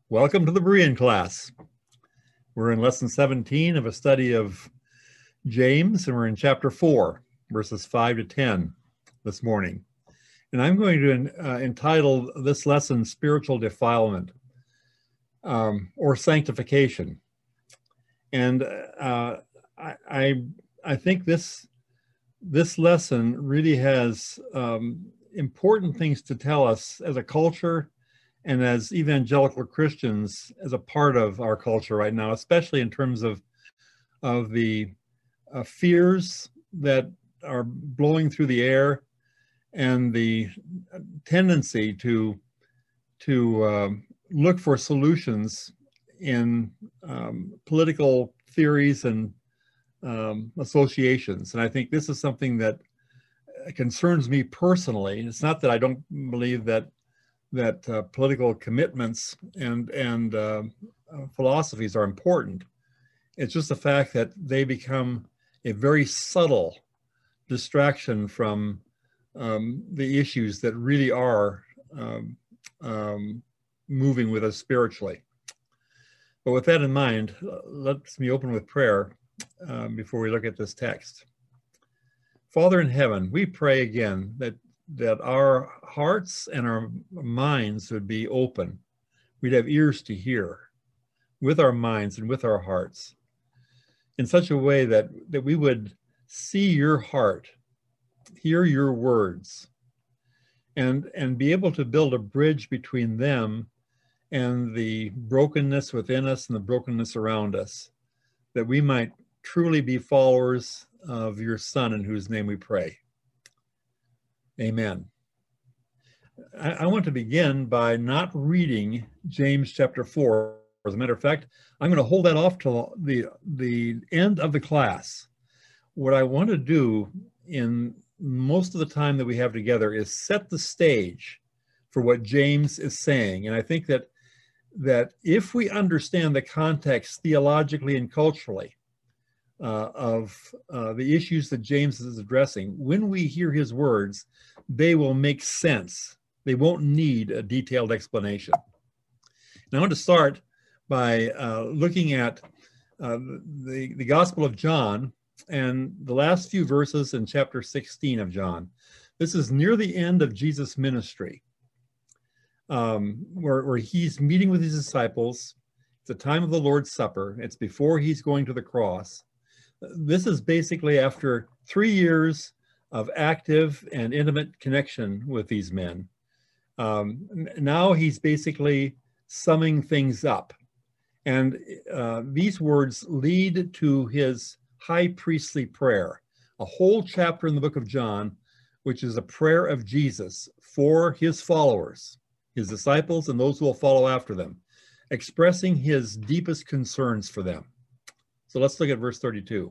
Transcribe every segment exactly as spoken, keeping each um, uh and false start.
Welcome to the Berean class. We're in lesson seventeen of a study of James, and we're in chapter four, verses five to ten this morning. And I'm going to uh, entitle this lesson Spiritual Defilement um, or Sanctification. And uh, I, I, I think this, this lesson really has um, important things to tell us as a culture and as evangelical Christians, as a part of our culture right now, especially in terms of, of the uh, fears that are blowing through the air and the tendency to, to um, look for solutions in um, political theories and um, associations. And I think this is something that concerns me personally. It's not that I don't believe that that uh, political commitments and, and uh, uh, philosophies are important. It's just the fact that they become a very subtle distraction from um, the issues that really are um, um, moving with us spiritually. But with that in mind, let me open with prayer uh, before we look at this text. Father in heaven, we pray again that that our hearts and our minds would be open. We'd have ears to hear with our minds and with our hearts in such a way that, that we would see your heart, hear your words, and, and be able to build a bridge between them and the brokenness within us and the brokenness around us, that we might truly be followers of your Son, in whose name we pray. Amen. I, I want to begin by not reading James chapter four. As a matter of fact, I'm going to hold that off till the, the end of the class. What I want to do in most of the time that we have together is set the stage for what James is saying. And I think that, that if we understand the context theologically and culturally Uh, of uh, the issues that James is addressing, when we hear his words, they will make sense. They won't need a detailed explanation. Now I want to start by uh, looking at uh, the, the Gospel of John and the last few verses in chapter sixteen of John. This is near the end of Jesus' ministry, um, where, where he's meeting with his disciples. It's the time of the Lord's Supper. It's before he's going to the cross. This is basically after three years of active and intimate connection with these men. Um, now he's basically summing things up. And uh, these words lead to his high priestly prayer, a whole chapter in the book of John, which is a prayer of Jesus for his followers, his disciples, and those who will follow after them, expressing his deepest concerns for them. So let's look at verse thirty-two.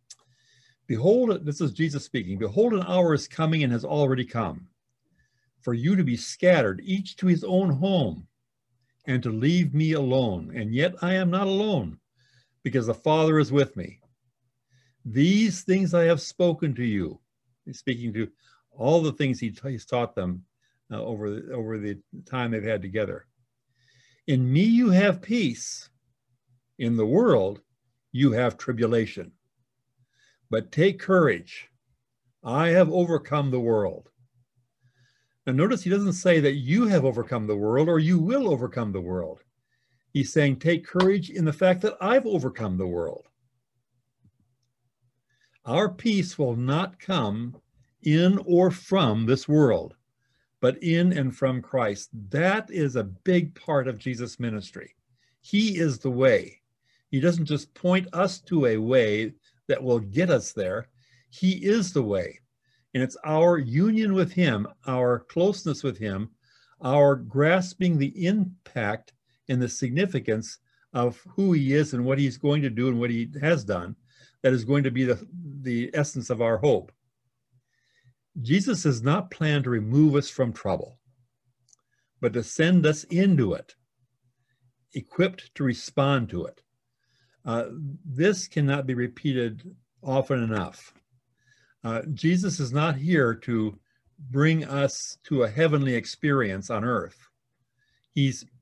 Behold, this is Jesus speaking, behold, an hour is coming and has already come for you to be scattered, each to his own home, and to leave me alone. And yet I am not alone, because the Father is with me. These things I have spoken to you. He's speaking to all the things he he's taught them uh, over, the, over the time they've had together. In me you have peace. In the world you have tribulation. But take courage. I have overcome the world. Now notice he doesn't say that you have overcome the world or you will overcome the world. He's saying take courage in the fact that I've overcome the world. Our peace will not come in or from this world, but in and from Christ. That is a big part of Jesus' ministry. He is the way. He doesn't just point us to a way that will get us there. He is the way. And it's our union with him, our closeness with him, our grasping the impact and the significance of who he is and what he's going to do and what he has done that is going to be the, the essence of our hope. Jesus does not plan to remove us from trouble, but to send us into it, equipped to respond to it. Uh, this cannot be repeated often enough. Uh, Jesus is not here to bring us to a heavenly experience on earth. He's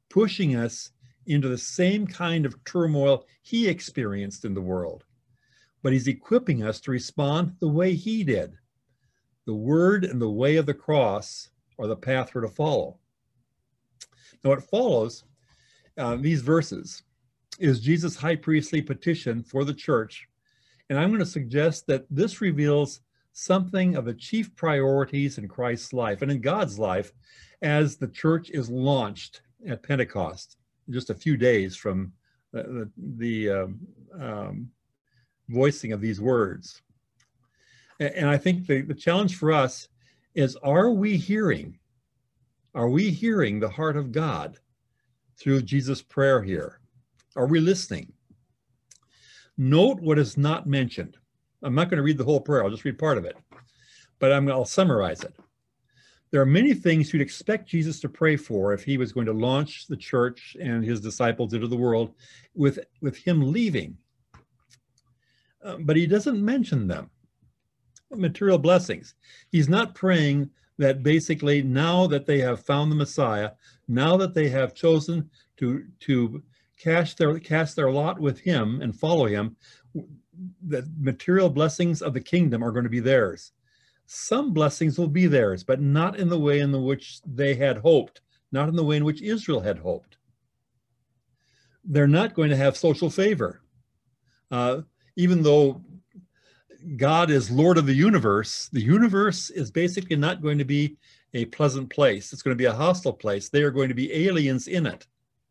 pushing us into the same kind of turmoil he experienced in the world. But he's equipping us to respond the way he did. The word and the way of the cross are the path we're to follow. Now, what follows uh, these verses is Jesus' high priestly petition for the church. And I'm going to suggest that this reveals something of the chief priorities in Christ's life and in God's life as the church is launched at Pentecost, just a few days from the, the, the um, um, voicing of these words. And, and I think the, the challenge for us is, are we hearing? Are we hearing the heart of God through Jesus' prayer here? Are we listening? Note what is not mentioned. I'm not going to read the whole prayer. I'll just read part of it, but I'm, I'll summarize it. There are many things you'd expect Jesus to pray for if he was going to launch the church and his disciples into the world with, with him leaving. Uh, but he doesn't mention them. Material blessings. He's not praying that basically now that they have found the Messiah, now that they have chosen to, to cast their, cast their lot with him and follow him, the material blessings of the kingdom are going to be theirs. Some blessings will be theirs, but not in the way in which they had hoped, not in the way in which Israel had hoped. They're not going to have social favor. Uh, even though God is Lord of the universe, the universe is basically not going to be a pleasant place. It's going to be a hostile place. They are going to be aliens in it.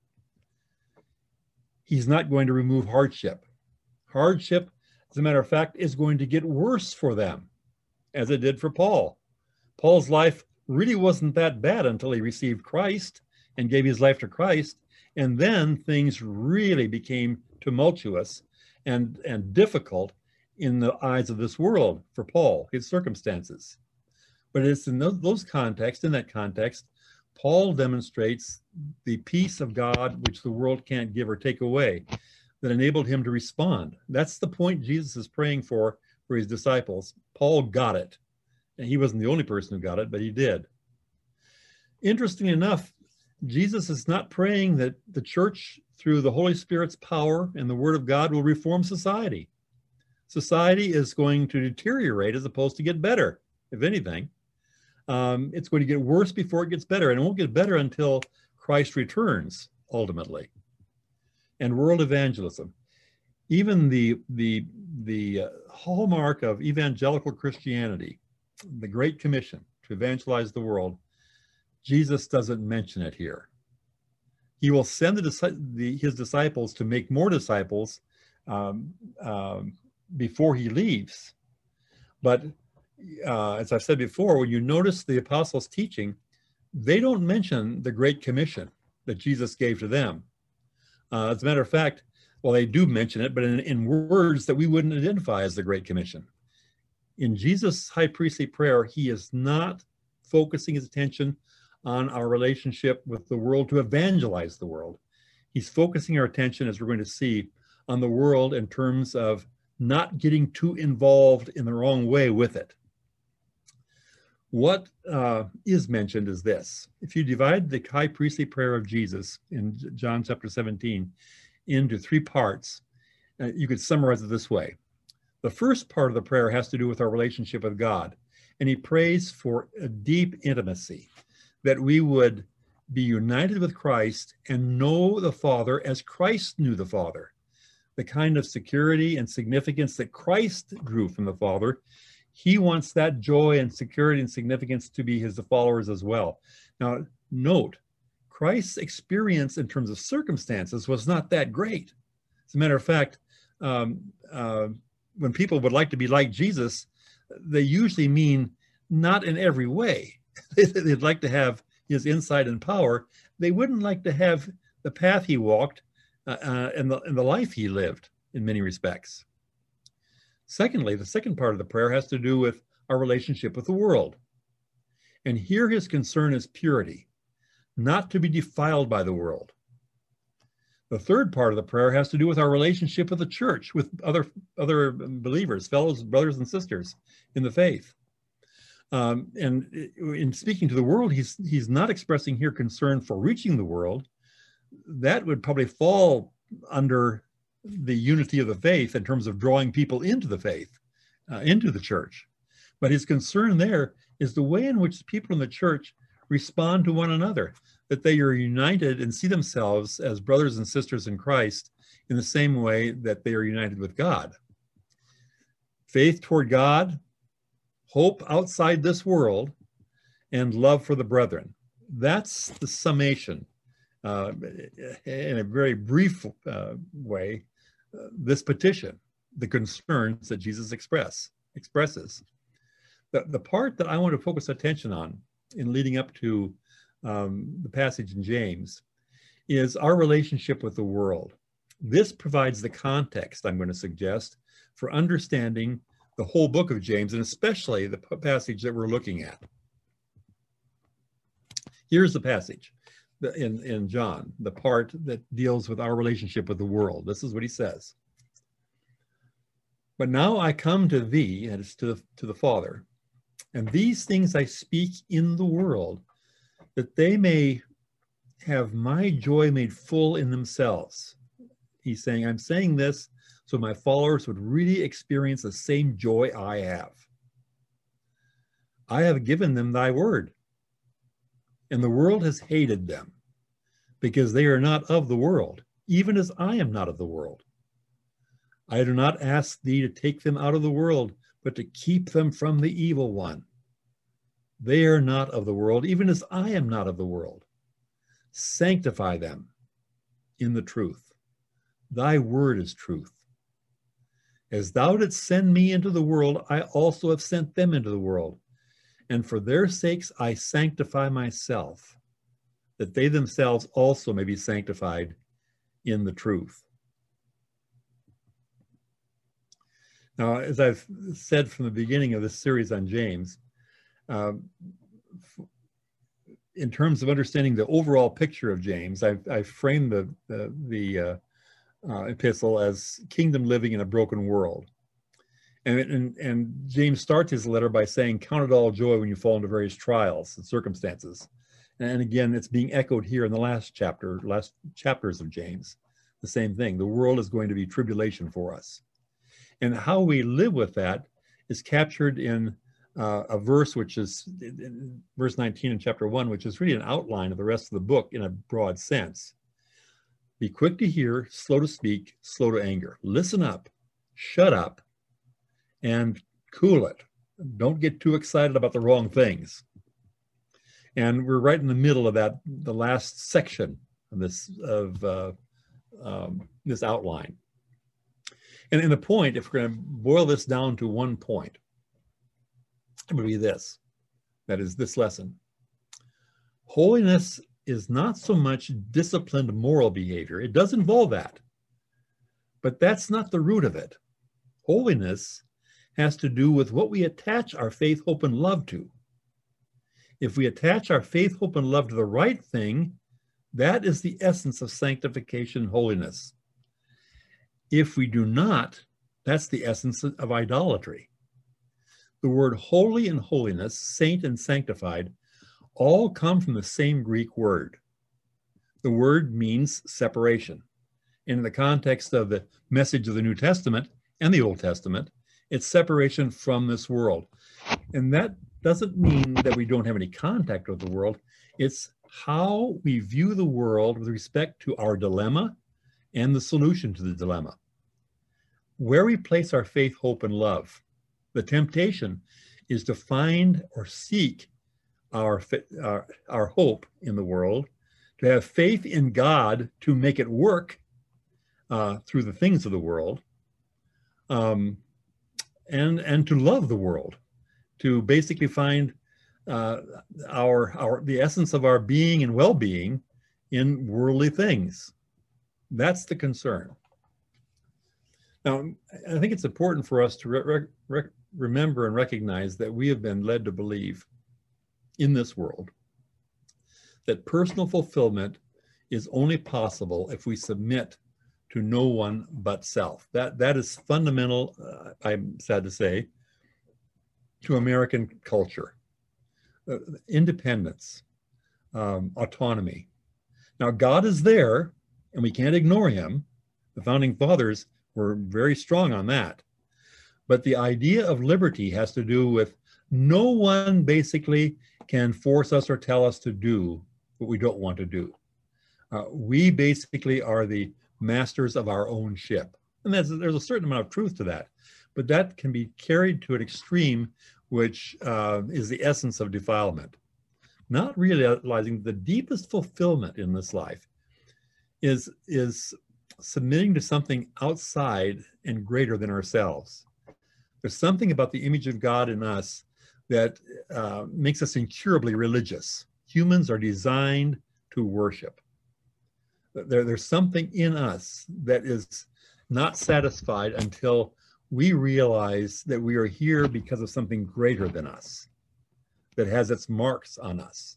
He's not going to remove hardship. Hardship, as a matter of fact, is going to get worse for them, as it did for Paul. Paul's life really wasn't that bad until he received Christ and gave his life to Christ. And then things really became tumultuous and, and difficult in the eyes of this world for Paul, his circumstances. But it's in those, those contexts, in that context, Paul demonstrates the peace of God, which the world can't give or take away, that enabled him to respond. That's the point Jesus is praying for for his disciples. Paul got it. And he wasn't the only person who got it, but he did. Interestingly enough, Jesus is not praying that the church, through the Holy Spirit's power and the word of God, will reform society. Society is going to deteriorate as opposed to get better, if anything. Um, it's going to get worse before it gets better, and it won't get better until Christ returns, ultimately. And world evangelism. Even the, the, the uh, hallmark of evangelical Christianity, the Great Commission to evangelize the world, Jesus doesn't mention it here. He will send the, the, his disciples to make more disciples um, um, before he leaves. But uh, as I've said before, when you notice the apostles' teaching, they don't mention the Great Commission that Jesus gave to them. Uh, as a matter of fact, well, they do mention it, but in, in words that we wouldn't identify as the Great Commission. In Jesus' high priestly prayer, he is not focusing his attention on our relationship with the world to evangelize the world. He's focusing our attention, as we're going to see, on the world in terms of not getting too involved in the wrong way with it. What uh, is mentioned is this. If you divide the high priestly prayer of Jesus in John chapter seventeen into three parts, uh, you could summarize it this way. The first part of the prayer has to do with our relationship with God, and he prays for a deep intimacy, that we would be united with Christ and know the Father as Christ knew the Father. The kind of security and significance that Christ drew from the Father, he wants that joy and security and significance to be his followers as well. Now, note, Christ's experience in terms of circumstances was not that great. As a matter of fact, um, uh, when people would like to be like Jesus, they usually mean not in every way. They'd like to have his insight and power. They wouldn't like to have the path he walked uh, uh, and, the, and the life he lived in many respects. Secondly, the second part of the prayer has to do with our relationship with the world. And here his concern is purity, not to be defiled by the world. The third part of the prayer has to do with our relationship with the church, with other, other believers, fellows, brothers and sisters in the faith. Um, and in speaking to the world, he's, he's not expressing here concern for reaching the world, that would probably fall under the unity of the faith in terms of drawing people into the faith, uh, into the church. But his concern there is the way in which the people in the church respond to one another, that they are united and see themselves as brothers and sisters in Christ in the same way that they are united with God. Faith toward God, hope outside this world, and love for the brethren. That's the summation, uh, in a very brief uh, way, uh, this petition, the concerns that Jesus express, expresses. The, the part that I want to focus attention on in leading up to um, the passage in James is our relationship with the world. This provides the context, I'm going to suggest, for understanding the whole book of James, and especially the passage that we're looking at. Here's the passage in, in John, the part that deals with our relationship with the world. This is what he says. But now I come to thee, and it's to the, to the Father, and these things I speak in the world, that they may have my joy made full in themselves. He's saying, I'm saying this so my followers would really experience the same joy I have. I have given them thy word, and the world has hated them, because they are not of the world, even as I am not of the world. I do not ask thee to take them out of the world, but to keep them from the evil one. They are not of the world, even as I am not of the world. Sanctify them in the truth. Thy word is truth. As thou didst send me into the world, I also have sent them into the world. And for their sakes I sanctify myself, that they themselves also may be sanctified in the truth. Now, as I've said from the beginning of this series on James, um, in terms of understanding the overall picture of James, I've, I've framed the, the, the uh, uh, epistle as kingdom living in a broken world. And, and, and James starts his letter by saying, count it all joy when you fall into various trials and circumstances. And again, it's being echoed here in the last chapter, last chapters of James, the same thing. The world is going to be tribulation for us. And how we live with that is captured in uh, a verse, which is in verse nineteen in chapter one, which is really an outline of the rest of the book in a broad sense. Be quick to hear, slow to speak, slow to anger. Listen up, shut up, and cool it. Don't get too excited about the wrong things. And we're right in the middle of that, the last section of this, of uh, um, this outline. And, and the point, if we're going to boil this down to one point, it would be this. That is this lesson. Holiness is not so much disciplined moral behavior. It does involve that. But that's not the root of it. Holiness has to do with what we attach our faith, hope, and love to. If we attach our faith, hope, and love to the right thing, that is the essence of sanctification and holiness. If we do not, that's the essence of idolatry. The word holy and holiness, saint and sanctified, all come from the same Greek word. The word means separation. And in the context of the message of the New Testament and the Old Testament, it's separation from this world. And that doesn't mean that we don't have any contact with the world. It's how we view the world with respect to our dilemma and the solution to the dilemma. Where we place our faith, hope, and love, the temptation is to find or seek our, our, our hope in the world, to have faith in God to make it work uh, through the things of the world, um, and, and to love the world, to basically find uh, our, our, the essence of our being and well-being in worldly things. That's the concern. Now, I think it's important for us to re re remember and recognize that we have been led to believe in this world that personal fulfillment is only possible if we submit to no one but self. That, that is fundamental, uh, I'm sad to say, to American culture. Uh, independence, um, autonomy. Now, God is there, and we can't ignore him. The founding fathers were very strong on that. But the idea of liberty has to do with no one basically can force us or tell us to do what we don't want to do. Uh, we basically are the masters of our own ship. And that's, there's a certain amount of truth to that. But that can be carried to an extreme, which uh, is the essence of defilement. Not realizing the deepest fulfillment in this life is, is submitting to something outside and greater than ourselves. There's something about the image of God in us that uh, makes us incurably religious. Humans are designed to worship. There, there's something in us that is not satisfied until we realize that we are here because of something greater than us, that has its marks on us.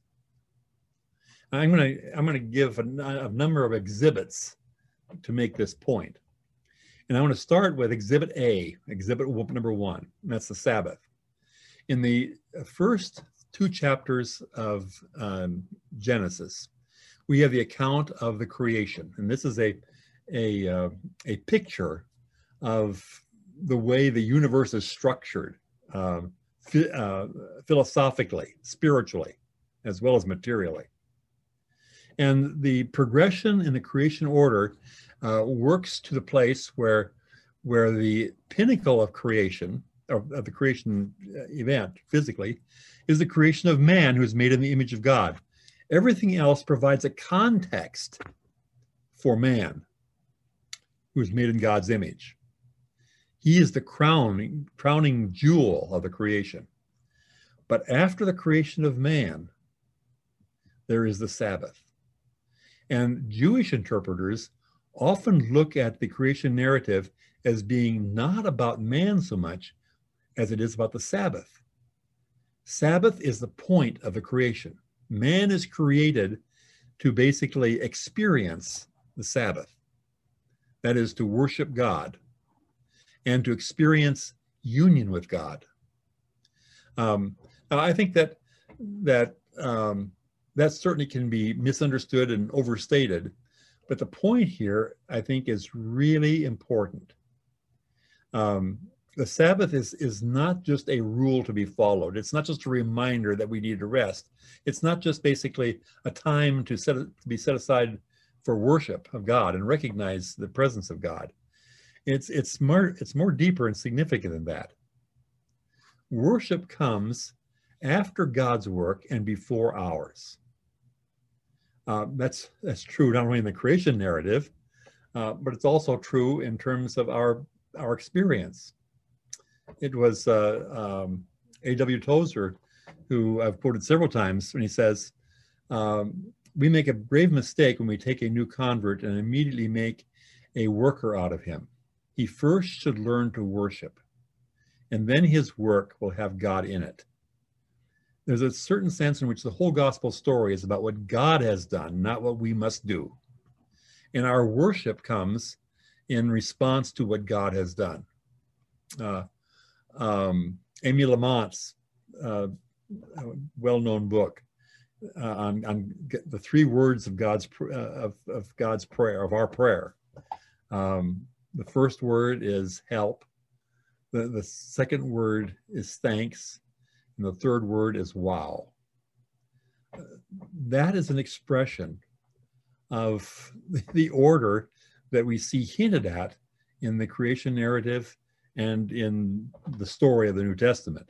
I'm going to I'm going to give a, a number of exhibits to make this point. And I want to start with Exhibit A, Exhibit number one, and that's the Sabbath. In the first two chapters of um, Genesis, we have the account of the creation. And this is a, a, uh, a picture of the way the universe is structured, uh, ph uh, philosophically, spiritually, as well as materially. And the progression in the creation order uh, works to the place where, where the pinnacle of creation, of, of the creation event physically, is the creation of man who is made in the image of God. Everything else provides a context for man who is made in God's image. He is the crowning, crowning jewel of the creation. But after the creation of man, there is the Sabbath. And Jewish interpreters often look at the creation narrative as being not about man so much as it is about the Sabbath. Sabbath is the point of the creation. Man is created to basically experience the Sabbath. That is, to worship God and to experience union with God. Um, I think that that um, that certainly can be misunderstood and overstated, but the point here, I think, is really important. Um, the Sabbath is, is not just a rule to be followed. It's not just a reminder that we need to rest. It's not just basically a time to, set, to be set aside for worship of God and recognize the presence of God. It's, it's, more, it's more deeper and significant than that. Worship comes after God's work and before ours. Uh, that's, that's true not only in the creation narrative, uh, but it's also true in terms of our, our experience. It was uh, um, A W Tozer, who I've quoted several times, when he says, um, we make a grave mistake when we take a new convert and immediately make a worker out of him. He first should learn to worship, and then his work will have God in it. There's a certain sense in which the whole gospel story is about what God has done, not what we must do. And our worship comes in response to what God has done. Uh, um, Amy Lamont's uh, well-known book uh, on, on the three words of God's uh, of, of God's prayer, of our prayer. Um, the first word is help. The, the second word is thanks. And the third word is wow. Uh, that is an expression of the order that we see hinted at in the creation narrative and in the story of the New Testament.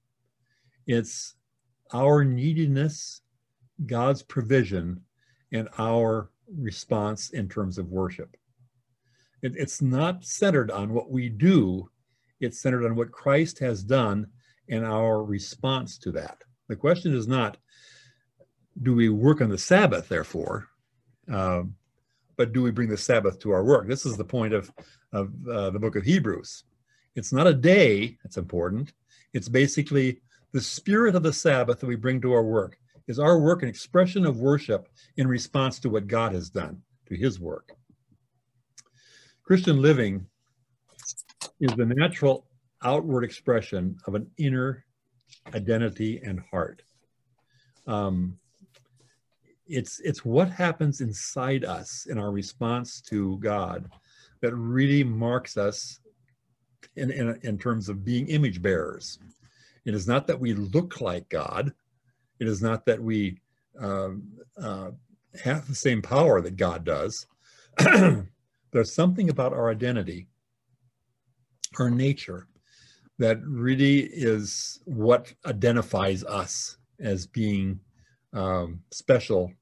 It's our neediness, God's provision, and our response in terms of worship. It, it's not centered on what we do, it's centered on what Christ has done and our response to that. The question is not, do we work on the Sabbath, therefore, uh, but do we bring the Sabbath to our work? This is the point of, of uh, the book of Hebrews. It's not a day that's important. It's basically the spirit of the Sabbath that we bring to our work. Is our work an expression of worship in response to what God has done, to his work? Christian living is the natural outward expression of an inner identity and heart. Um, it's it's what happens inside us in our response to God that really marks us in, in, in terms of being image bearers. It is not that we look like God. It is not that we uh, uh, have the same power that God does. There's something about our identity, our nature, that really is what identifies us as being um, special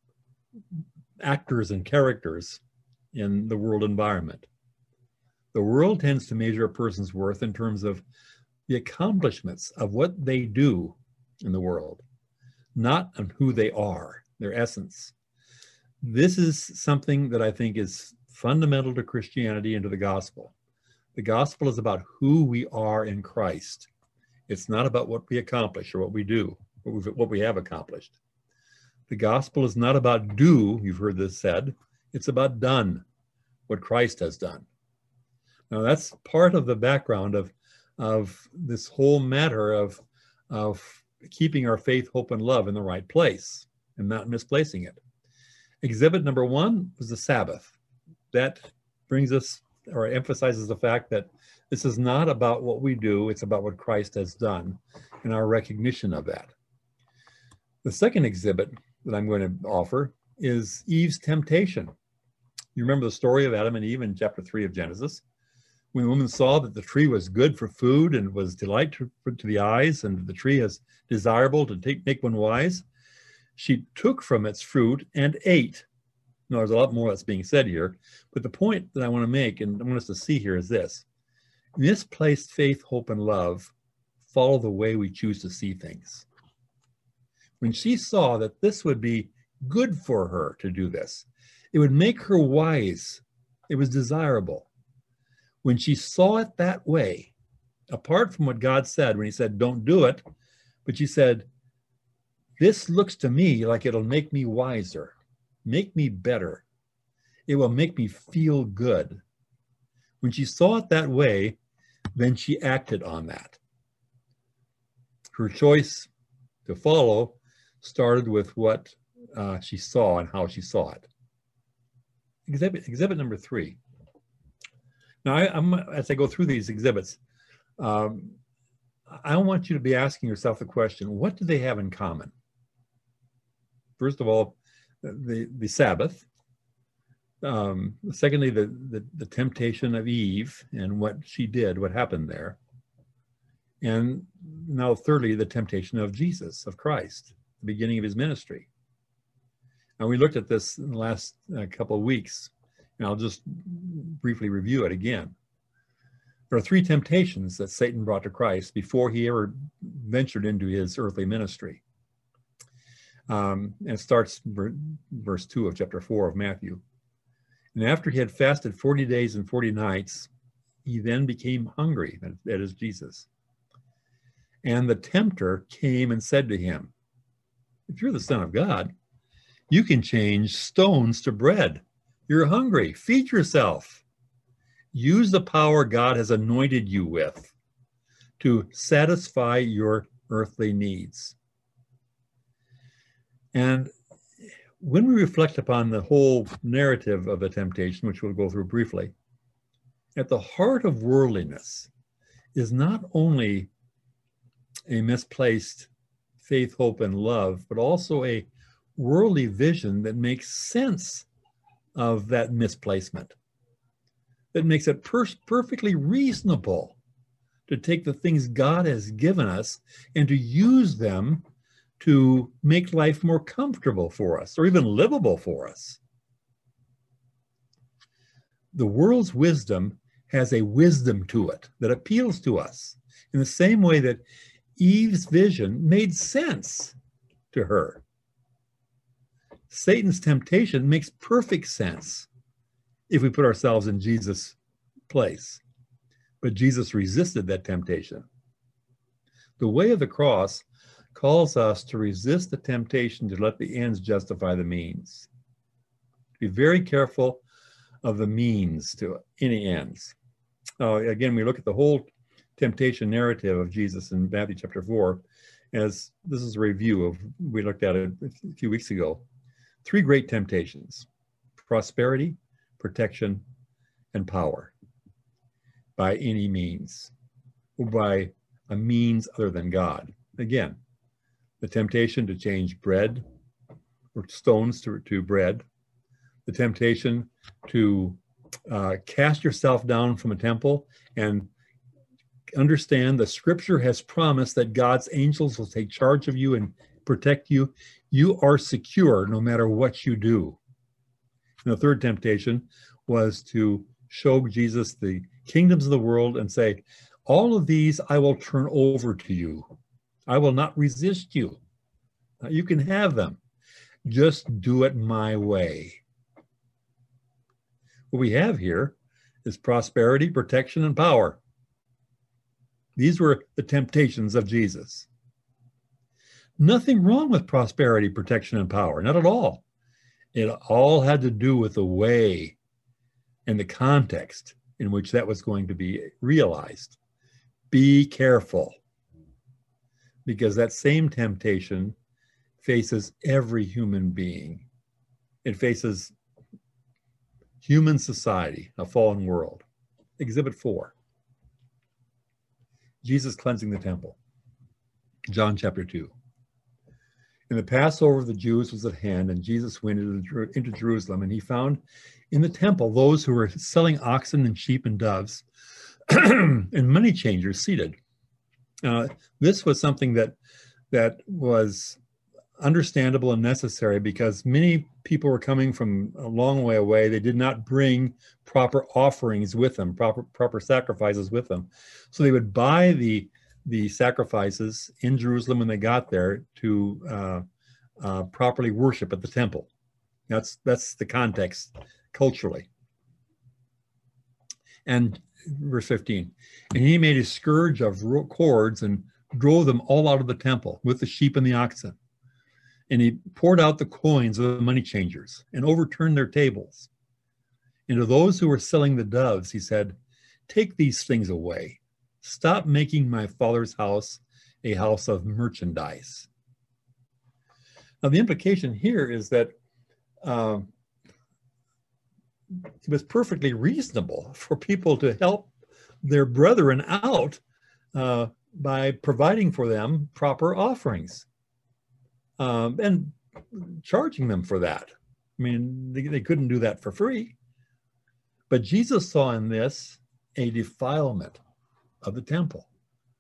actors and characters in the world environment. The world tends to measure a person's worth in terms of the accomplishments of what they do in the world, not on who they are, their essence. This is something that I think is fundamental to Christianity and to the gospel. The gospel is about who we are in Christ. It's not about what we accomplish or what we do, what, we've, what we have accomplished. The gospel is not about do, you've heard this said, it's about done, what Christ has done. Now that's part of the background of, of this whole matter of, of keeping our faith, hope, and love in the right place and not misplacing it. Exhibit number one was the Sabbath. That brings us, or emphasizes the fact that this is not about what we do, it's about what Christ has done and our recognition of that. The second exhibit that I'm going to offer is Eve's temptation. You remember the story of Adam and Eve in chapter three of Genesis? When the woman saw that the tree was good for food and was delight to, to the eyes, and the tree is desirable to take, make one wise, she took from its fruit and ate. Now, there's a lot more that's being said here, but the point that I want to make and I want us to see here is this. Misplaced faith, hope, and love follow the way we choose to see things. When she saw that this would be good for her to do this, it would make her wise. It was desirable. When she saw it that way, apart from what God said when he said, don't do it, but she said, this looks to me like it'll make me wiser, make me better. It will make me feel good. When she saw it that way, then she acted on that. Her choice to follow started with what uh, she saw and how she saw it. Exhibit, exhibit number three. Now, I, I'm, as I go through these exhibits, um, I want you to be asking yourself the question, what do they have in common? First of all, the, the Sabbath. Um, secondly, the, the, the temptation of Eve and what she did, what happened there. And now thirdly, the temptation of Jesus, of Christ, the beginning of his ministry. Now, we looked at this in the last uh, couple of weeks, and I'll just briefly review it again. There are three temptations that Satan brought to Christ before he ever ventured into his earthly ministry. Um, and it starts verse two of chapter four of Matthew. And after he had fasted forty days and forty nights, he then became hungry. That is Jesus. And the tempter came and said to him, if you're the Son of God, you can change stones to bread. You're hungry. Feed yourself. Use the power God has anointed you with to satisfy your earthly needs. And when we reflect upon the whole narrative of the temptation, which we'll go through briefly, at the heart of worldliness is not only a misplaced faith, hope, and love, but also a worldly vision that makes sense of that misplacement, that makes it per- perfectly reasonable to take the things God has given us and to use them to make life more comfortable for us or even livable for us. The world's wisdom has a wisdom to it that appeals to us in the same way that Eve's vision made sense to her. Satan's temptation makes perfect sense if we put ourselves in Jesus' place. But Jesus resisted that temptation. The way of the cross calls us to resist the temptation to let the ends justify the means. Be very careful of the means to any ends. Uh, again, we look at the whole temptation narrative of Jesus in Matthew chapter four, as this is a review of, we looked at it a few weeks ago. three great temptations: prosperity, protection, and power, by any means, or by a means other than God. Again, the temptation to change bread or stones to, to bread, the temptation to uh, cast yourself down from a temple and understand the scripture has promised that God's angels will take charge of you and protect you. You are secure no matter what you do. And the third temptation was to show Jesus the kingdoms of the world and say, all of these I will turn over to you. I will not resist you. You can have them. Just do it my way. What we have here is prosperity, protection, and power. These were the temptations of Jesus. Nothing wrong with prosperity, protection, and power, not at all. It all had to do with the way and the context in which that was going to be realized. Be careful, because that same temptation faces every human being. It faces human society, a fallen world. Exhibit four. Jesus cleansing the temple. John chapter two. And the Passover of the Jews was at hand, and Jesus went into, into Jerusalem, and he found in the temple those who were selling oxen and sheep and doves, and money changers seated. Uh, this was something that that was understandable and necessary, because many people were coming from a long way away. They did not bring proper offerings with them, proper proper sacrifices with them. So they would buy the the sacrifices in Jerusalem when they got there to uh, uh, properly worship at the temple. That's that's the context culturally. And verse fifteen, and he made a scourge of cords and drove them all out of the temple with the sheep and the oxen. And he poured out the coins of the money changers and overturned their tables. And to those who were selling the doves, he said, take these things away. Stop making my Father's house a house of merchandise. Now, the implication here is that uh, it was perfectly reasonable for people to help their brethren out uh, by providing for them proper offerings. Um, and charging them for that. I mean, they, they couldn't do that for free. But Jesus saw in this a defilement of the temple.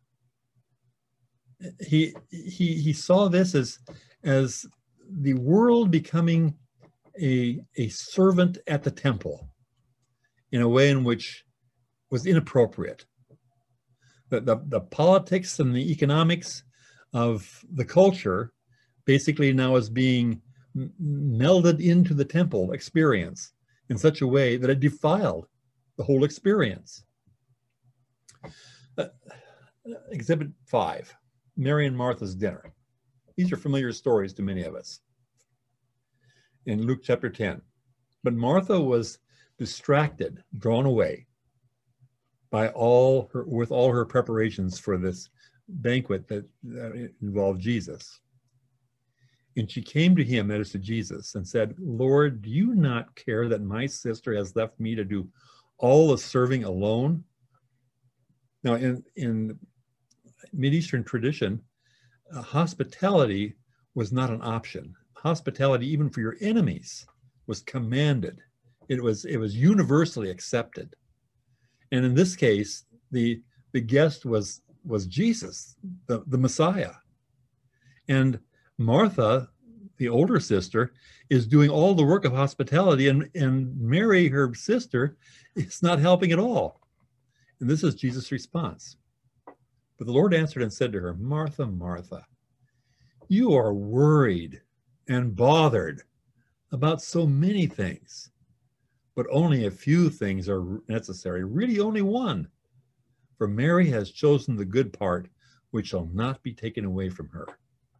He he he saw this as as the world becoming a a servant at the temple in a way in which was inappropriate. The the, the politics and the economics of the culture basically now is being melded into the temple experience in such a way that it defiled the whole experience. Uh, exhibit five, Mary and Martha's dinner. These are familiar stories to many of us in Luke chapter ten. But Martha was distracted, drawn away by all her, with all her preparations for this banquet that, that involved Jesus. And she came to him, that is to Jesus, and said, Lord, do you not care that my sister has left me to do all the serving alone? Now, in, in Mideastern tradition, uh, hospitality was not an option. Hospitality, even for your enemies, was commanded. It was, it was universally accepted. And in this case, the, the guest was, was Jesus, the, the Messiah. And Martha, the older sister, is doing all the work of hospitality, and, and Mary, her sister, is not helping at all. And this is Jesus' response. But the Lord answered and said to her, Martha, Martha, you are worried and bothered about so many things, but only a few things are necessary, really only one. For Mary has chosen the good part, which shall not be taken away from her.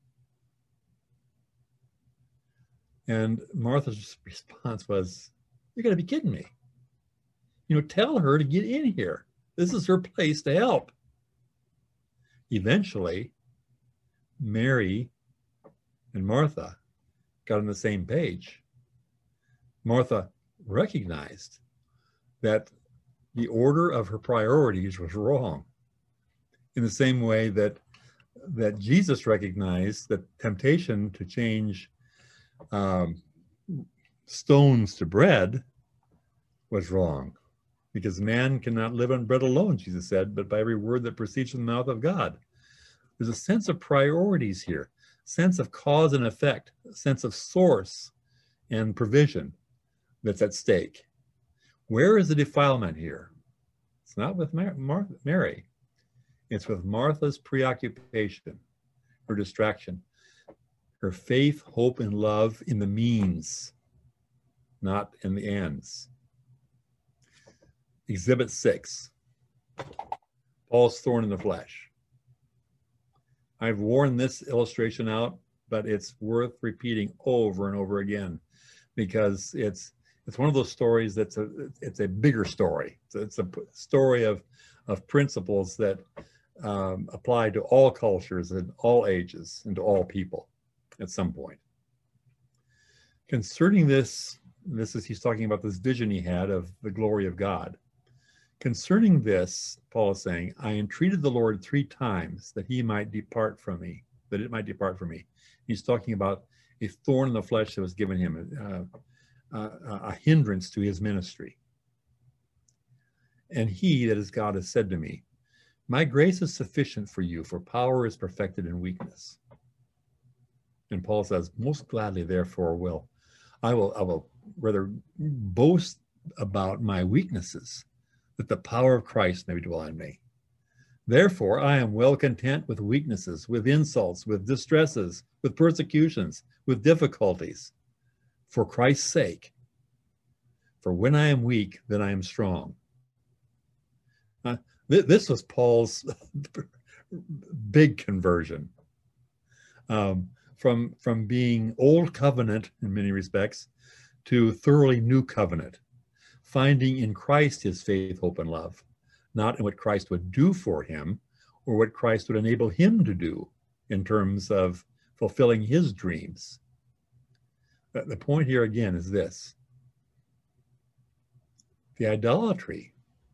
And Martha's response was, you're going to be kidding me. You know, tell her to get in here. This is her place to help. Eventually, Mary and Martha got on the same page. Martha recognized that the order of her priorities was wrong, in the same way that that Jesus recognized that temptation to change um, stones to bread was wrong, because man cannot live on bread alone, Jesus said, but by every word that proceeds from the mouth of God. There's a sense of priorities here, sense of cause and effect, a sense of source and provision that's at stake. Where is the defilement here? It's not with Mar Mar Mary. It's with Martha's preoccupation, her distraction, her faith, hope, and love in the means, not in the ends. Exhibit six, Paul's thorn in the flesh. I've worn this illustration out, but it's worth repeating over and over again, because it's it's one of those stories that's a it's a bigger story. It's a, it's a story of of principles that um, apply to all cultures and all ages and to all people at some point. Concerning this, this is he's talking about this vision he had of the glory of God. Concerning this, Paul is saying, I entreated the Lord three times that he might depart from me, that it might depart from me. He's talking about a thorn in the flesh that was given him, uh, uh, a hindrance to his ministry. And he, that is God, has said to me, my grace is sufficient for you, for power is perfected in weakness. And Paul says, most gladly, therefore, will I will I will rather boast about my weaknesses, that the power of Christ may dwell in me. Therefore, I am well content with weaknesses, with insults, with distresses, with persecutions, with difficulties, for Christ's sake. For when I am weak, then I am strong. Uh, th this was Paul's big conversion. Um, from, from being old covenant in many respects to thoroughly new covenant, finding in Christ his faith, hope, and love, not in what Christ would do for him or what Christ would enable him to do in terms of fulfilling his dreams. The point here again is this: the idolatry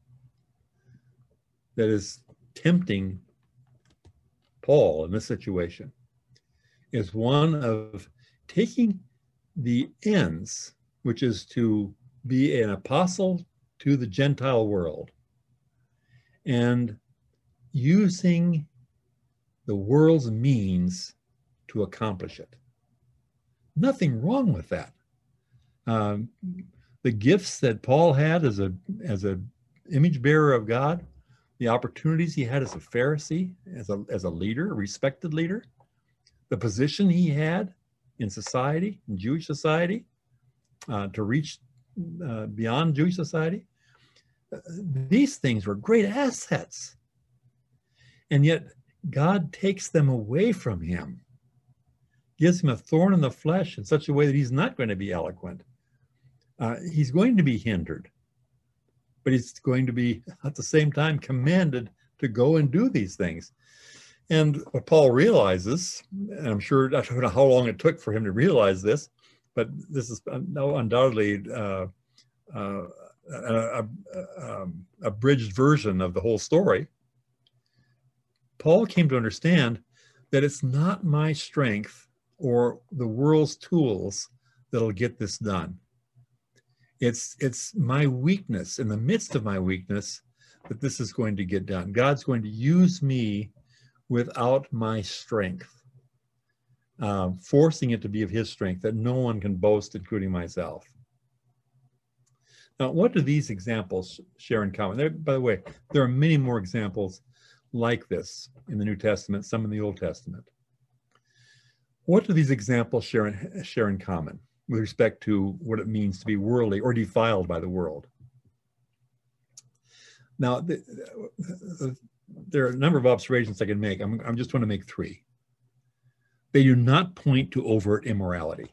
that is tempting Paul in this situation is one of taking the ends, which is to be an apostle to the Gentile world, and using the world's means to accomplish it. Nothing wrong with that. Um, the gifts that Paul had as a as a image bearer of God, the opportunities he had as a Pharisee, as a as a leader, a respected leader, the position he had in society, in Jewish society, uh, to reach uh, beyond Jewish society, uh, these things were great assets. And yet God takes them away from him, gives him a thorn in the flesh in such a way that he's not going to be eloquent. Uh, he's going to be hindered, but he's going to be at the same time commanded to go and do these things. And what Paul realizes, and I'm sure, I don't know how long it took for him to realize this, but this is no undoubtedly uh, uh, a, a, a abridged version of the whole story. Paul came to understand that it's not my strength or the world's tools that'll get this done. It's, it's my weakness, in the midst of my weakness, that this is going to get done. God's going to use me without my strength, uh, forcing it to be of his strength that no one can boast, including myself. Now, what do these examples share in common? There, by the way, there are many more examples like this in the New Testament, some in the Old Testament. What do these examples share in, share in common with respect to what it means to be worldly or defiled by the world? Now, the, the, there are a number of observations I can make. I'm, I'm just going to make three. They do not point to overt immorality.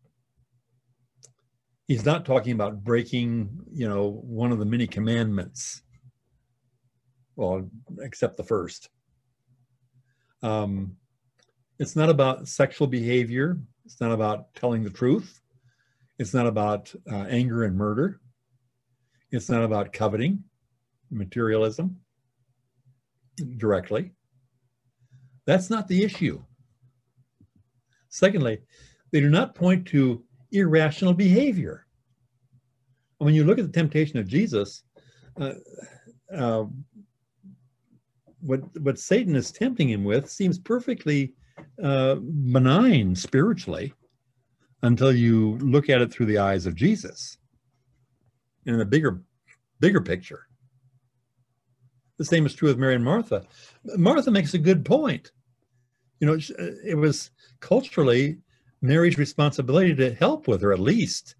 He's not talking about breaking, you know, one of the many commandments. Well, except the first. Um, it's not about sexual behavior, It's not about telling the truth. It's not about uh, anger and murder. It's not about coveting, materialism directly. That's not the issue. Secondly, they do not point to irrational behavior. When you look at the temptation of Jesus, uh, uh, what, what Satan is tempting him with seems perfectly uh, benign spiritually until you look at it through the eyes of Jesus in a bigger, bigger picture. The same is true with Mary and Martha. Martha makes a good point. You know, it was culturally Mary's responsibility to help with her at least.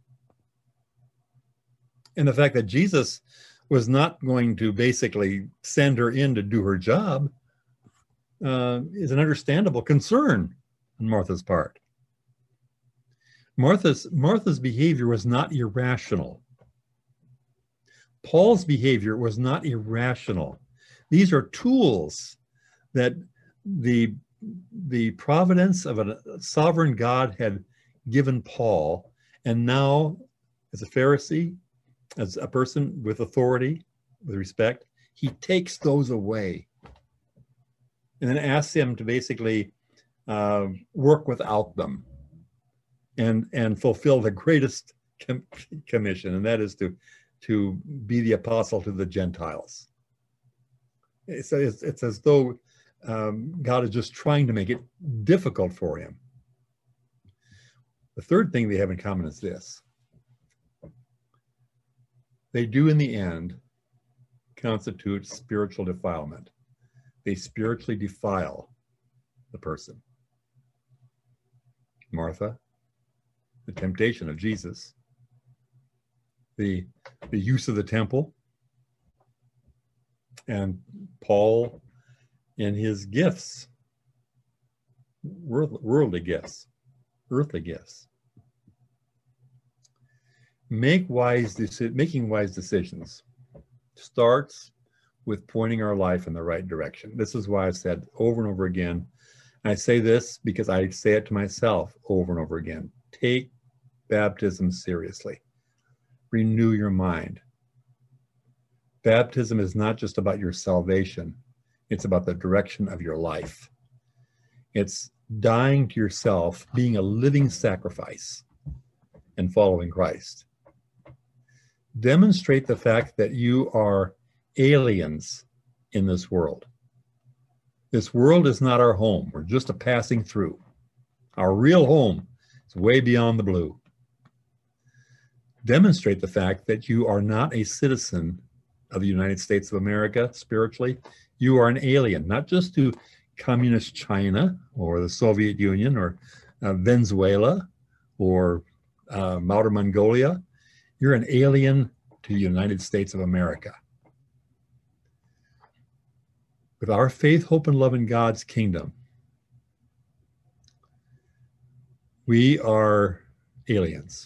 And the fact that Jesus was not going to basically send her in to do her job uh, is an understandable concern on Martha's part. Martha's, Martha's behavior was not irrational. Paul's behavior was not irrational. These are tools that the, the providence of a sovereign God had given Paul, and now, as a Pharisee, as a person with authority, with respect, he takes those away and then asks him to basically uh, work without them and, and fulfill the greatest com commission, and that is to, to be the apostle to the Gentiles. It's, it's, it's as though um, God is just trying to make it difficult for him. The third thing they have in common is this. They do in the end constitute spiritual defilement. They spiritually defile the person. Martha, the temptation of Jesus, the, the use of the temple, and Paul in his gifts, worldly gifts, earthly gifts. Make wise deci- making wise decisions starts with pointing our life in the right direction. This is why I said over and over again, and I say this because I say it to myself over and over again, take baptism seriously. Renew your mind. Baptism is not just about your salvation. It's about the direction of your life. It's dying to yourself, being a living sacrifice, and following Christ. Demonstrate the fact that you are aliens in this world. This world is not our home. We're just a passing through. Our real home is way beyond the blue. Demonstrate the fact that you are not a citizen of the United States of America spiritually. You are an alien, not just to communist China or the Soviet Union or uh, Venezuela or uh, Outer Mongolia. You're an alien to the United States of America. With our faith, hope, and love in God's kingdom, we are aliens.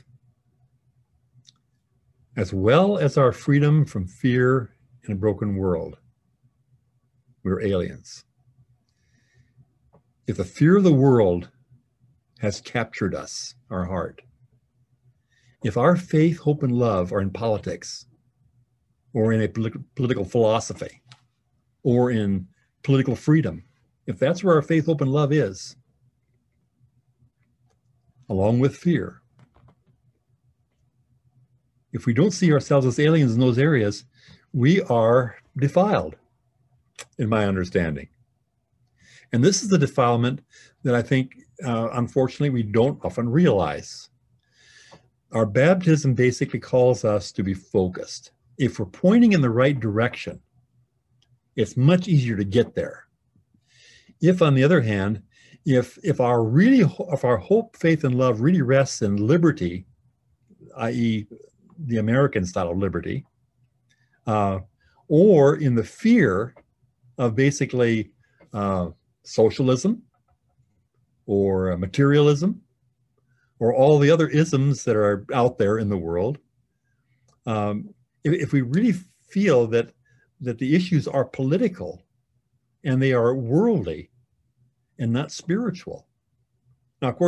As well as our freedom from fear in a broken world, we're aliens. If the fear of the world has captured us, our heart, if our faith, hope, and love are in politics, or in a politi- political philosophy, or in political freedom, if that's where our faith, hope, and love is, along with fear, if we don't see ourselves as aliens in those areas, we are defiled, in my understanding. And this is the defilement that I think, uh, unfortunately, we don't often realize. Our baptism basically calls us to be focused. If we're pointing in the right direction, it's much easier to get there. If, on the other hand, if if our really if our hope, faith, and love really rests in liberty, that is, the American style of liberty, uh, or in the fear of basically uh, socialism or uh, materialism, or all the other isms that are out there in the world, um, if, if we really feel that, that the issues are political and they are worldly and not spiritual. Now, of course,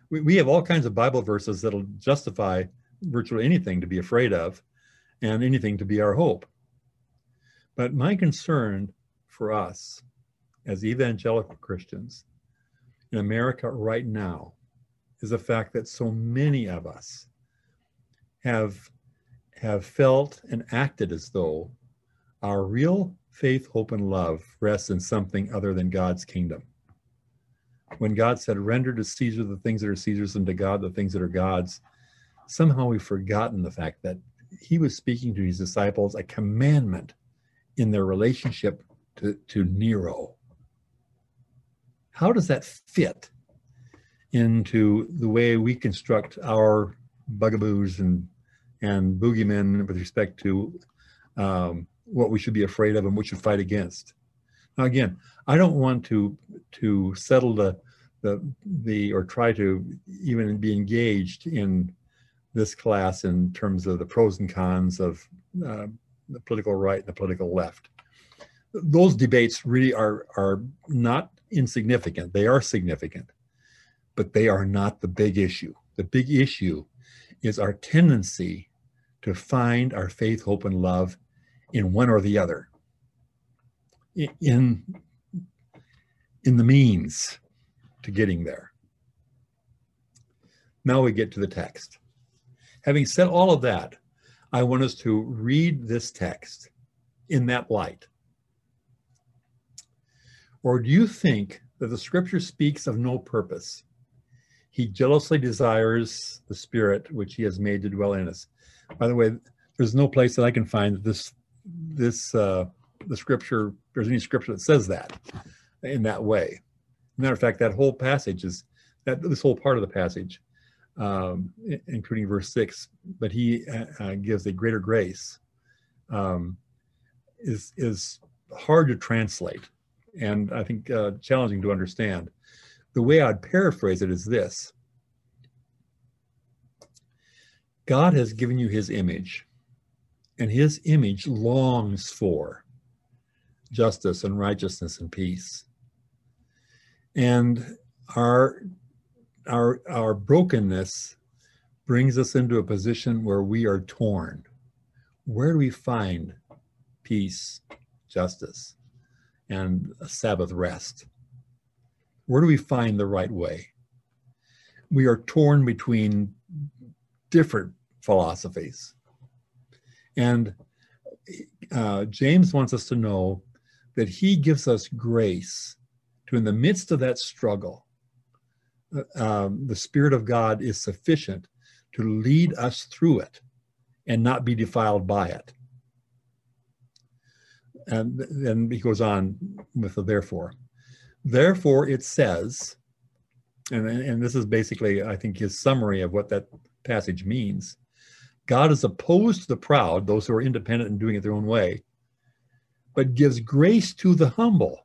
We, we have all kinds of Bible verses that'll justify virtually anything to be afraid of and anything to be our hope. But my concern for us as evangelical Christians in America right now is the fact that so many of us have, have felt and acted as though our real faith, hope, and love rests in something other than God's kingdom. When God said, render to Caesar the things that are Caesar's and to God the things that are God's, somehow we've forgotten the fact that he was speaking to his disciples a commandment in their relationship to, to Nero. How does that fit into the way we construct our bugaboos and, and boogeymen with respect to um, what we should be afraid of and what we should fight against? Now, again, I don't want to to settle the the the or try to even be engaged in this class in terms of the pros and cons of uh, the political right and the political left. Those debates really are are not insignificant. They are significant, but they are not the big issue. The big issue is our tendency to find our faith, hope, and love in one or the other. In, in the means to getting there. Now we get to the text. Having said all of that, I want us to read this text in that light. Or do you think that the scripture speaks of no purpose? He jealously desires the Spirit which he has made to dwell in us. By the way, there's no place that I can find that this, this uh, the scripture, there's any scripture that says that in that way. Matter of fact, that whole passage is, that this whole part of the passage, um, including verse six, but he uh, gives a greater grace, um, is, is hard to translate and I think uh, challenging to understand. The way I'd paraphrase it is this: God has given you his image, and his image longs for justice and righteousness and peace. And our, our, our brokenness brings us into a position where we are torn. Where do we find peace, justice, and a Sabbath rest? Where do we find the right way? We are torn between different philosophies. And uh, James wants us to know that he gives us grace to, in the midst of that struggle, um, the Spirit of God is sufficient to lead us through it and not be defiled by it. And then he goes on with the therefore. Therefore, it says, and, and this is basically, I think, his summary of what that passage means. God is opposed to the proud, those who are independent and doing it their own way, but gives grace to the humble.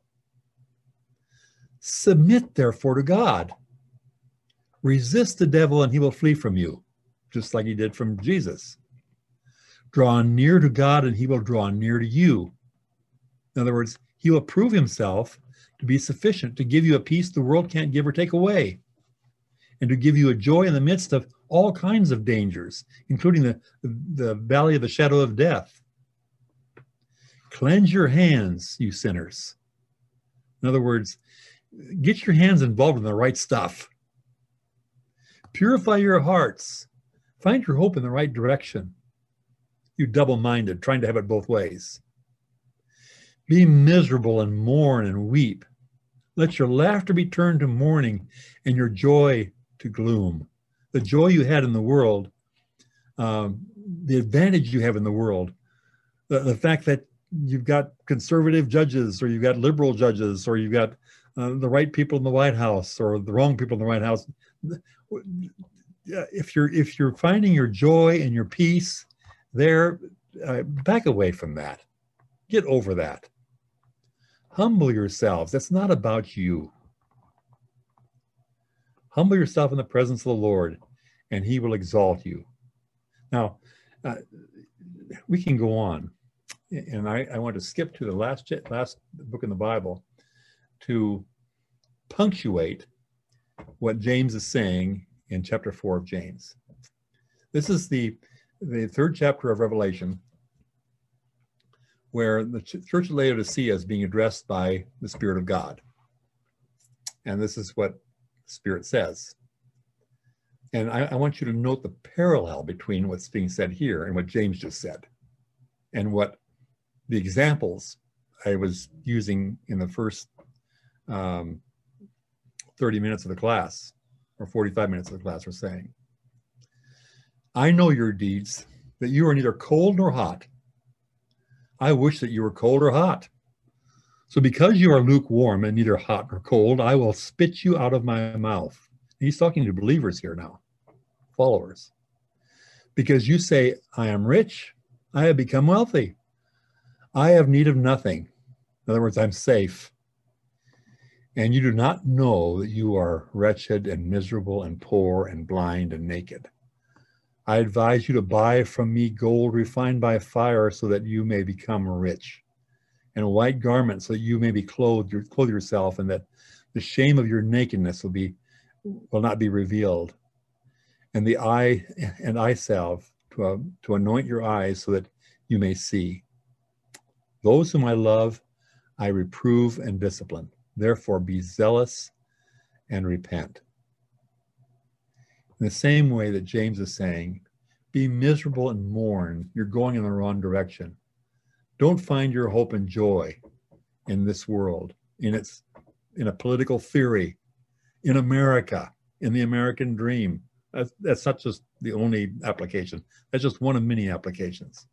Submit, therefore, to God. Resist the devil and he will flee from you, just like he did from Jesus. Draw near to God and he will draw near to you. In other words, he will prove himself to be sufficient to give you a peace the world can't give or take away, and to give you a joy in the midst of all kinds of dangers, including the, the, the valley of the shadow of death. Cleanse your hands, you sinners. In other words, get your hands involved in the right stuff. Purify your hearts. Find your hope in the right direction. You double-minded, trying to have it both ways. Be miserable and mourn and weep. Let your laughter be turned to mourning and your joy to gloom. The joy you had in the world, um, the advantage you have in the world, the, the fact that you've got conservative judges, or you've got liberal judges, or you've got uh, the right people in the White House, or the wrong people in the White House. If you're if you're finding your joy and your peace there, uh, back away from that. Get over that. Humble yourselves. That's not about you. Humble yourself in the presence of the Lord, and he will exalt you. Now, uh, we can go on. And I, I want to skip to the last, last book in the Bible to punctuate what James is saying in chapter four of James. This is the, the third chapter of Revelation, where the ch- church of Laodicea is being addressed by the Spirit of God. And this is what the Spirit says. And I, I want you to note the parallel between what's being said here and what James just said, and what the examples I was using in the first um, thirty minutes of the class, or forty-five minutes of the class, were saying. I know your deeds, that you are neither cold nor hot. I wish that you were cold or hot. So because you are lukewarm and neither hot nor cold, I will spit you out of my mouth. And he's talking to believers here now, followers. Because you say, I am rich, I have become wealthy. I have need of nothing. In other words, I'm safe. And you do not know that you are wretched and miserable and poor and blind and naked. I advise you to buy from me gold refined by fire so that you may become rich, and a white garment so that you may be clothed, clothe yourself, and that the shame of your nakedness will be will not be revealed. And the eye and eye salve to, uh, to anoint your eyes so that you may see. Those whom I love, I reprove and discipline. Therefore, be zealous and repent. In the same way that James is saying, be miserable and mourn. You're going in the wrong direction. Don't find your hope and joy in this world, in its, in a political theory, in America, in the American dream. That's, that's not just the only application. That's just one of many applications.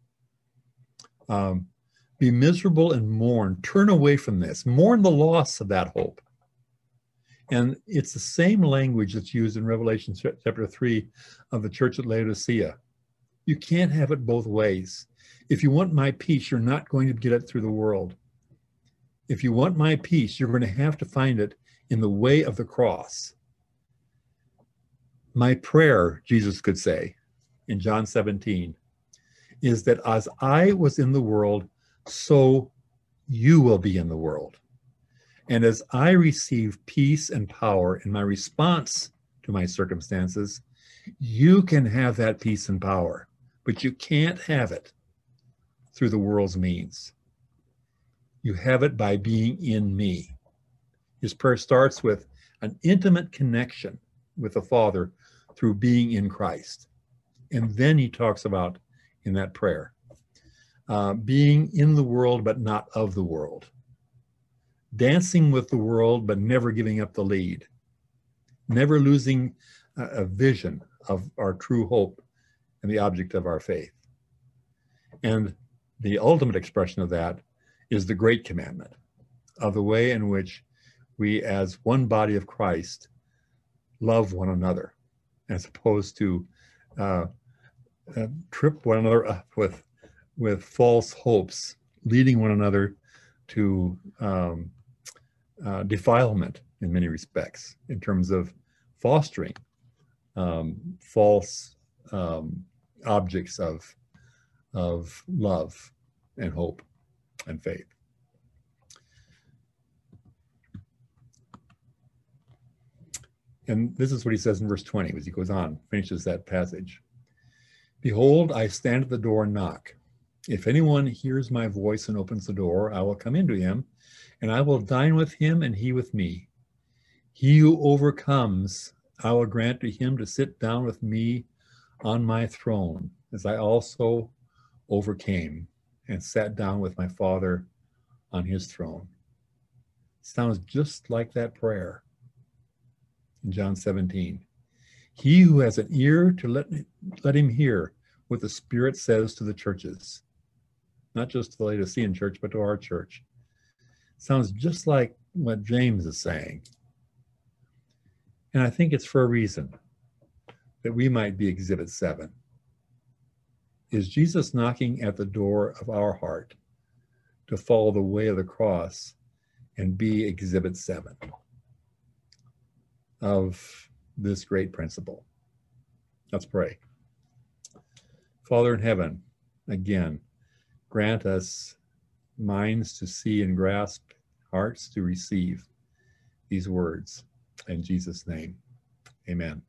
Um, be miserable and mourn. Turn away from this. Mourn the loss of that hope. And it's the same language that's used in Revelation chapter three of the church at Laodicea. You can't have it both ways. If you want my peace, you're not going to get it through the world. If you want my peace, you're going to have to find it in the way of the cross. My prayer, Jesus could say in John seventeen, is that as I was in the world, so you will be in the world. And as I receive peace and power in my response to my circumstances, you can have that peace and power, but you can't have it through the world's means. You have it by being in me. His prayer starts with an intimate connection with the Father through being in Christ. And then he talks about, in that prayer, uh, being in the world but not of the world. Dancing with the world, but never giving up the lead. Never losing a, a vision of our true hope and the object of our faith. And the ultimate expression of that is the great commandment of the way in which we, as one body of Christ, love one another, as opposed to uh, uh, trip one another up with, with false hopes, leading one another to um, Uh, defilement in many respects, in terms of fostering um, false um, objects of, of love and hope and faith. And this is what he says in verse twenty as he goes on, finishes that passage. Behold, I stand at the door and knock. If anyone hears my voice and opens the door, I will come into him, and I will dine with him and he with me. He who overcomes, I will grant to him to sit down with me on my throne, as I also overcame and sat down with my Father on his throne. Sounds just like that prayer in John seventeen. He who has an ear to let, let him hear what the Spirit says to the churches, not just to the Laodicean church, but to our church. Sounds just like what James is saying. And I think it's for a reason, that we might be exhibit seven. Is Jesus knocking at the door of our heart to follow the way of the cross and be exhibit seven of this great principle? Let's pray. Father in heaven, again, grant us minds to see and grasp, hearts to receive these words. In Jesus' name, amen.